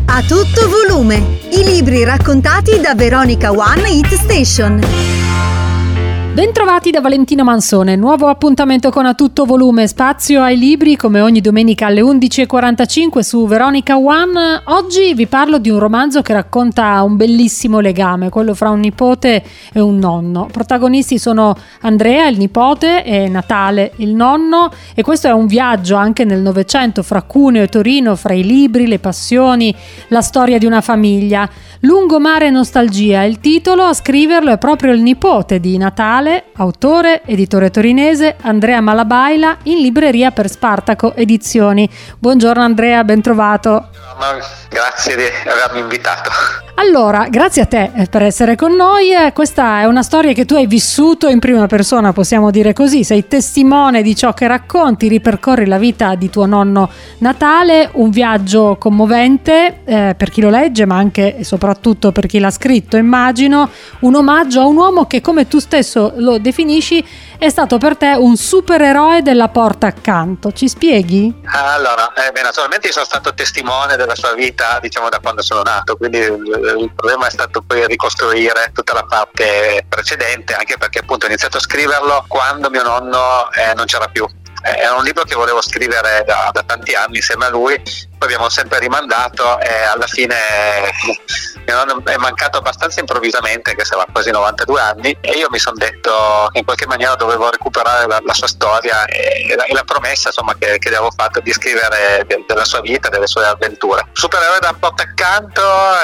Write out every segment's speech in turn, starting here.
A tutto volume, i libri raccontati da Veronica One Hit Station. Bentrovati da Valentina Mansone, nuovo appuntamento con A tutto volume, spazio ai libri come ogni domenica alle 11.45 su Veronica One. Oggi vi parlo di un romanzo che racconta un bellissimo legame, quello fra un nipote e un nonno. Protagonisti sono Andrea, il nipote, e Natale, il nonno, e questo è un viaggio anche nel Novecento fra Cuneo e Torino, fra i libri, le passioni, la storia di una famiglia. Lungomare e nostalgia, il titolo, a scriverlo è proprio il nipote di Natale, autore, editore torinese, Andrea Malabaila, in libreria per Spartaco Edizioni. Buongiorno Andrea, ben trovato. Grazie di avermi invitato. Allora, grazie a te per essere con noi. Questa è una storia che tu hai vissuto in prima persona, possiamo dire così. Sei testimone di ciò che racconti, ripercorri la vita di tuo nonno Natale, un viaggio commovente per chi lo legge, ma anche e soprattutto per chi l'ha scritto, immagino, un omaggio a un uomo che, come tu stesso lo definisci, è stato per te un supereroe della porta accanto. Ci spieghi? Allora, naturalmente io sono stato testimone della sua vita, diciamo, da quando sono nato, quindi il problema è stato poi ricostruire tutta la parte precedente, anche perché appunto ho iniziato a scriverlo quando mio nonno non c'era più. Era un libro che volevo scrivere da tanti anni insieme a lui, poi abbiamo sempre rimandato e alla fine mio nonno è mancato abbastanza improvvisamente, che aveva quasi 92 anni, e io mi sono detto che in qualche maniera dovevo recuperare la sua storia e la promessa, insomma, che gli avevo fatto di scrivere della sua vita, delle sue avventure. Supereroe da porta accanto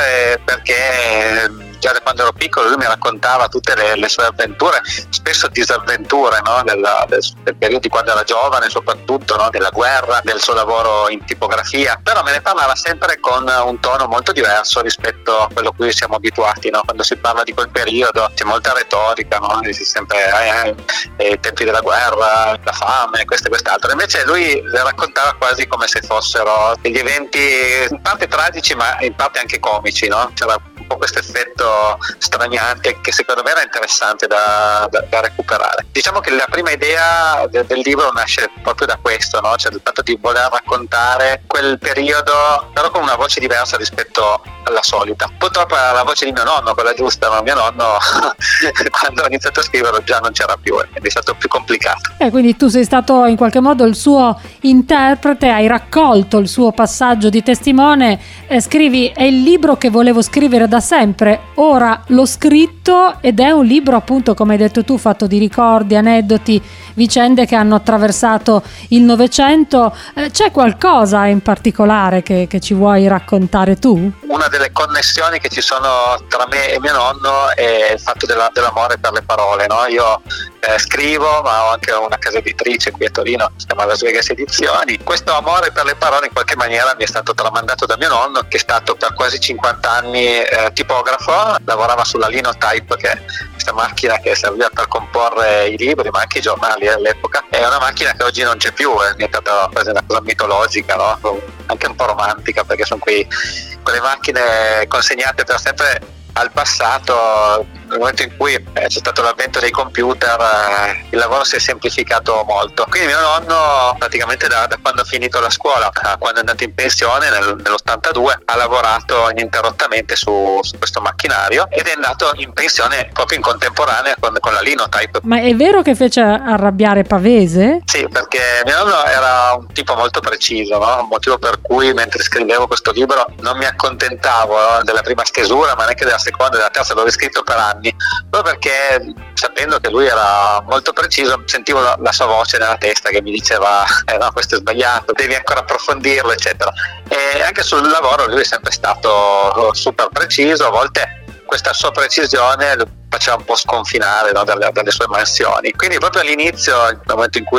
perché già da quando ero piccolo lui mi raccontava tutte le sue avventure, spesso disavventure, no? del periodo di quando era giovane, soprattutto, no? Della guerra, del suo lavoro in tipografia, però me ne parlava sempre con un tono molto diverso rispetto a quello a cui siamo abituati, no? Quando si parla di quel periodo c'è molta retorica, no? Si sempre i tempi della guerra, la fame, questo e quest'altro. Invece lui le raccontava quasi come se fossero degli eventi in parte tragici ma in parte anche comici, no? C'era un po' questo effetto straniante che secondo me era interessante da recuperare. Diciamo che la prima idea del libro nasce proprio da questo, no? Cioè il fatto di voler raccontare quel periodo però con una voce diversa rispetto alla solita. Purtroppo era la voce di mio nonno, quella giusta, ma mio nonno quando ho iniziato a scriverlo già non c'era più, quindi è stato più complicato. Quindi tu sei stato in qualche modo il suo interprete, hai raccolto il suo passaggio di testimone, scrivi: è il libro che volevo scrivere da sempre, ora l'ho scritto, ed è un libro, appunto, come hai detto tu, fatto di ricordi, aneddoti, vicende che hanno attraversato il Novecento. C'è qualcosa in particolare che ci vuoi raccontare tu? Una delle connessioni che ci sono tra me e mio nonno è il fatto dell'amore per le parole, no? Io scrivo, ma ho anche una casa editrice qui a Torino, si chiama Las Vegas Edizioni. Questo amore per le parole in qualche maniera mi è stato tramandato da mio nonno, che è stato per quasi 50 anni tipografo, lavorava sulla Linotype, che è questa macchina che serviva per comporre i libri ma anche i giornali all'epoca. È una macchina che oggi non c'è più, è diventata quasi una cosa mitologica, no? Anche un po' romantica, perché sono quelle macchine consegnate per sempre al passato. Nel momento in cui c'è stato l'avvento dei computer, il lavoro si è semplificato molto. Quindi mio nonno, praticamente da quando ha finito la scuola a quando è andato in pensione nell'82, ha lavorato ininterrottamente su questo macchinario ed è andato in pensione proprio in contemporanea con la Linotype. Ma è vero che fece arrabbiare Pavese? Sì, perché mio nonno era un tipo molto preciso, no? Motivo per cui mentre scrivevo questo libro non mi accontentavo, no? Della prima stesura, ma neanche della seconda e della terza, l'ho scritto per anni, proprio perché, sapendo che lui era molto preciso, sentivo la sua voce nella testa che mi diceva no, questo è sbagliato, devi ancora approfondirlo, eccetera. E anche sul lavoro lui è sempre stato super preciso. A volte questa sua precisione faceva un po' sconfinare, no, dalle sue mansioni. Quindi proprio all'inizio, nel momento in cui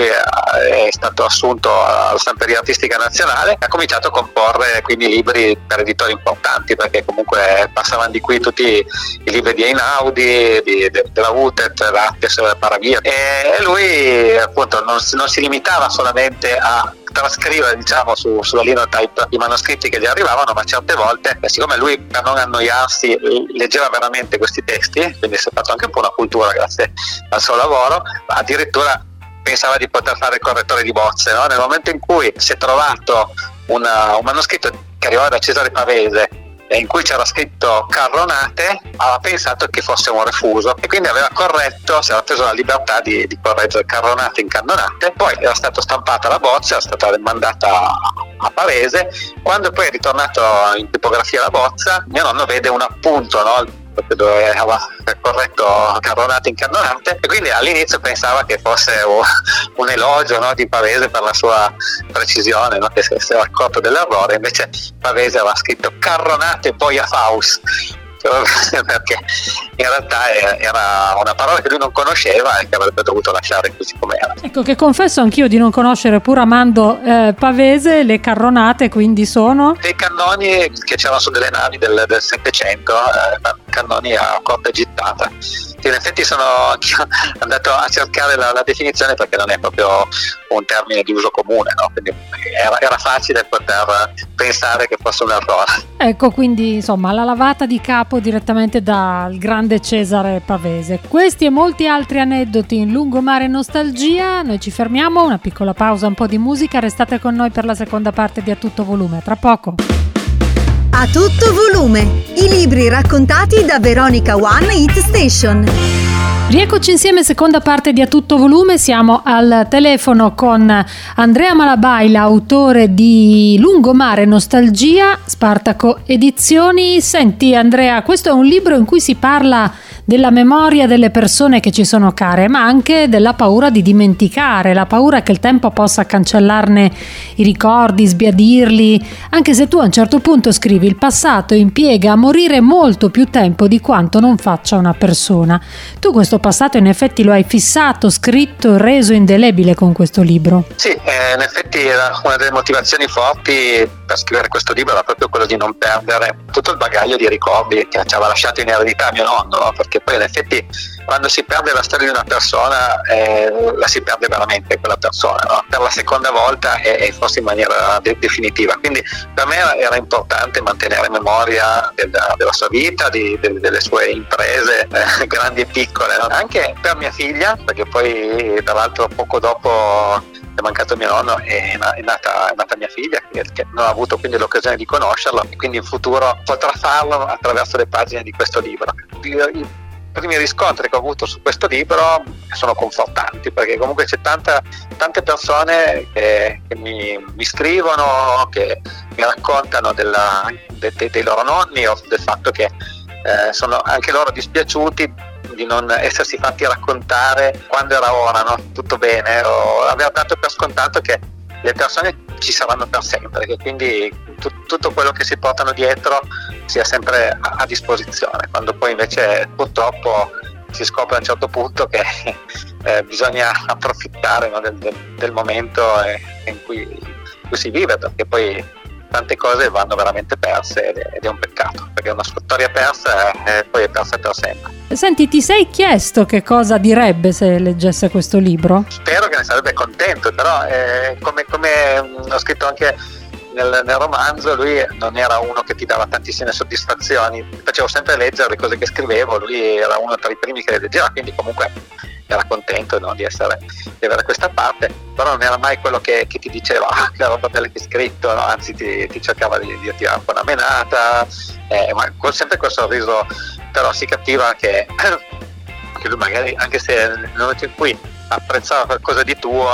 è stato assunto alla Stamperia Artistica Nazionale, ha cominciato a comporre quindi libri per editori importanti, perché comunque passavano di qui tutti i libri di Einaudi, della Utet, Lattes, Paravia, e lui appunto non si limitava solamente a trascrivere, diciamo, sulla Linotype i manoscritti che gli arrivavano, ma certe volte, siccome lui, per non annoiarsi, leggeva veramente questi testi, quindi si è fatto anche un po' una cultura grazie al suo lavoro, addirittura pensava di poter fare il correttore di bozze, no? Nel momento in cui si è trovato un manoscritto che arrivava da Cesare Pavese, in cui c'era scritto Carronate, aveva pensato che fosse un refuso e quindi aveva corretto, si era preso la libertà di correggere Carronate in Cannonate. Poi era stata stampata la bozza, era stata mandata a Pavese. Quando poi è ritornato in tipografia la bozza, mio nonno vede un appunto, no? Dove aveva corretto Carronate in Cannonate, e quindi all'inizio pensava che fosse un elogio, no, di Pavese per la sua precisione, no, che si era accorto dell'errore. Invece Pavese aveva scritto Carronate poi a Faust, perché in realtà era una parola che lui non conosceva e che avrebbe dovuto lasciare così com'era. Ecco, che confesso anch'io di non conoscere, pur amando Pavese. Le carronate quindi sono dei cannoni che c'erano su delle navi del Settecento, cannoni a corda gittata. In effetti sono andato a cercare la definizione, perché non è proprio un termine di uso comune, no? Quindi era facile poter pensare che fosse un errore. Ecco, quindi insomma la lavata di capo direttamente dal grande Cesare Pavese. Questi e molti altri aneddoti in Lungomare Nostalgia. Noi ci fermiamo, una piccola pausa, un po' di musica, restate con noi per la seconda parte di A Tutto Volume, tra poco. A Tutto Volume, i libri raccontati da Veronica One Hit Station. Rieccoci insieme, seconda parte di A Tutto Volume. Siamo al telefono con Andrea Malabaila, autore di Lungomare Nostalgia, Spartaco Edizioni. Senti Andrea, questo è un libro in cui si parla della memoria delle persone che ci sono care, ma anche della paura di dimenticare, la paura che il tempo possa cancellarne i ricordi, sbiadirli, anche se tu a un certo punto scrivi: il passato impiega a morire molto più tempo di quanto non faccia una persona. Tu questo passato in effetti lo hai fissato, scritto, reso indelebile con questo libro. Sì, in effetti una delle motivazioni forti per scrivere questo libro era proprio quello di non perdere tutto il bagaglio di ricordi che ci aveva lasciato in eredità mio nonno, no? Perché poi in effetti quando si perde la storia di una persona la si perde veramente quella persona, no? Per la seconda volta e forse in maniera definitiva. Quindi per me era importante mantenere memoria della sua vita, delle sue imprese grandi e piccole, no? Anche per mia figlia, perché poi tra l'altro poco dopo è mancato mio nonno è nata mia figlia, che non ha avuto quindi l'occasione di conoscerlo, e quindi in futuro potrà farlo attraverso le pagine di questo libro. I primi riscontri che ho avuto su questo libro sono confortanti, perché comunque c'è tante persone che mi scrivono, che mi raccontano dei loro nonni, o del fatto che sono anche loro dispiaciuti di non essersi fatti raccontare quando era ora, no? Tutto bene, o aver dato per scontato che le persone ci saranno per sempre, che quindi tutto quello che si portano dietro sia sempre a disposizione, quando poi invece purtroppo si scopre a un certo punto che bisogna approfittare, no, del momento in cui si vive, perché poi tante cose vanno veramente perse ed è un peccato, perché una storia persa poi è persa per sempre. Senti, ti sei chiesto che cosa direbbe se leggesse questo libro? Spero che ne sarebbe contento, però come ho scritto anche nel romanzo, lui non era uno che ti dava tantissime soddisfazioni. Facevo sempre leggere le cose che scrivevo, lui era uno tra i primi che le leggeva, quindi comunque era contento, no, di avere questa parte, però non era mai quello che ti diceva che roba bella che hai scritto, no? Anzi ti cercava di tirare un po' una menata, ma sempre col sorriso, però si capiva che lui magari, anche se nel momento in cui apprezzava qualcosa di tuo,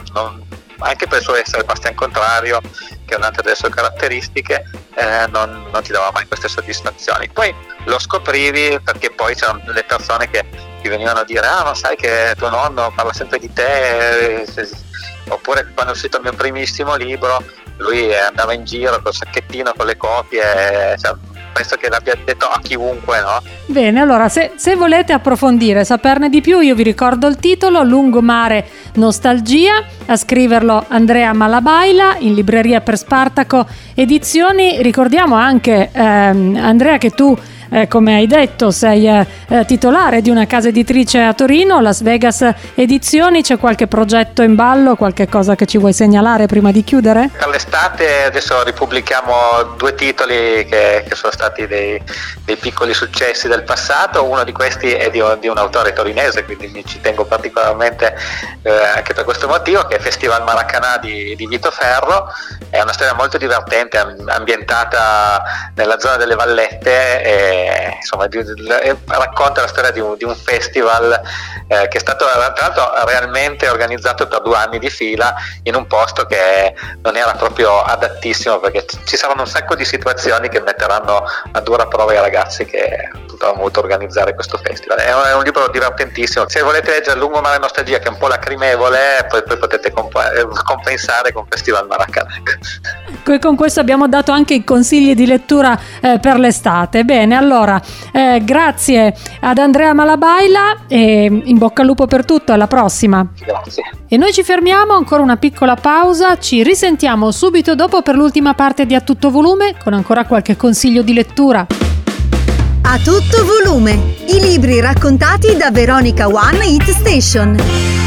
anche per il suo essere bastian contrario, che è un'altra delle sue caratteristiche, non ti dava mai queste soddisfazioni. Poi lo scoprivi perché poi c'erano delle persone che ti venivano a dire: ah, ma sai che tuo nonno parla sempre di te, oppure quando è uscito il mio primissimo libro lui andava in giro col sacchettino con le copie, cioè, penso che l'abbia detto a chiunque, no? Bene, allora se volete approfondire, saperne di più, io vi ricordo il titolo: Lungomare Nostalgia. A scriverlo Andrea Malabaila, in libreria per Spartaco Edizioni. Ricordiamo anche Andrea che tu come hai detto sei titolare di una casa editrice a Torino, Las Vegas Edizioni. C'è qualche progetto in ballo, qualche cosa che ci vuoi segnalare prima di chiudere? Per l'estate adesso ripubblichiamo 2 titoli che sono stati dei piccoli successi del passato. Uno di questi è di un autore torinese, quindi mi ci tengo particolarmente anche per questo motivo, che è Festival Maracanã di Vito Ferro. È una storia molto divertente, ambientata nella zona delle Vallette, e insomma racconta la storia di un festival che è stato tra l'altro realmente organizzato per 2 anni di fila in un posto che non era proprio adattissimo, perché ci saranno un sacco di situazioni che metteranno a dura prova i ragazzi che hanno voluto organizzare questo festival. È un libro divertentissimo. Se volete leggere Lungomare Nostalgia, che è un po' lacrimevole, poi potete compensare con Festival Maracanã. E con questo abbiamo dato anche i consigli di lettura per l'estate. Bene, allora grazie ad Andrea Malabaila e in bocca al lupo per tutto, alla prossima. Grazie. E noi ci fermiamo, ancora una piccola pausa, ci risentiamo subito dopo per l'ultima parte di A Tutto Volume con ancora qualche consiglio di lettura. A tutto volume, i libri raccontati da Veronica One Hit Station.